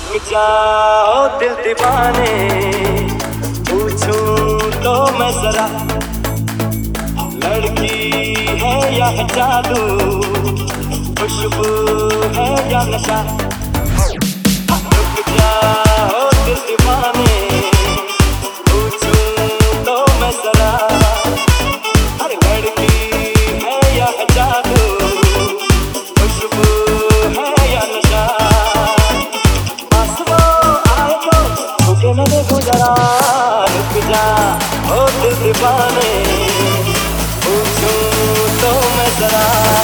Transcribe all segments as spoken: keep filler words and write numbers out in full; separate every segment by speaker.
Speaker 1: रुक जाओ दिल दीवाने, पूछूं तो मैं जरा, लड़की है या जादू, खुशबू है या नशा। रुक जाओ दिल दीवाने, पूछूं तो मैं जरा, अरे लड़की है या जादू, खुशबू है या नशा। न देखो जरा, रुक जा ओ दिल दीवाने, पूछूं तो मैं जरा।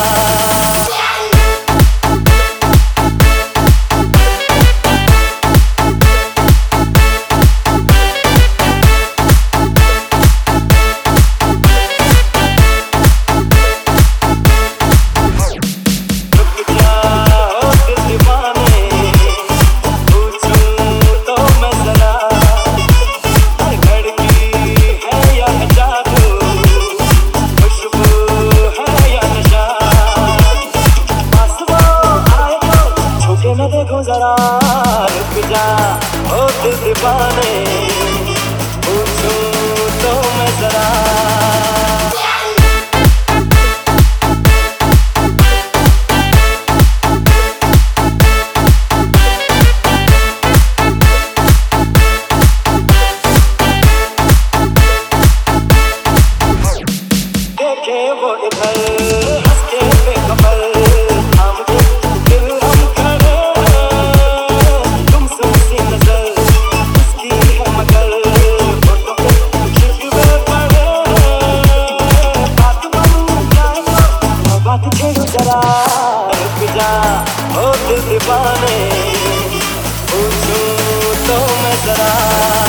Speaker 1: न देखो जरा, रुक जा ओ दिल दीवाने, पूछूं तो मैं जरा। देखे वो इधर हंस के बेखबर, जरा रुक जा ओ दिल दीवाने, पूछूं तो मैं जरा।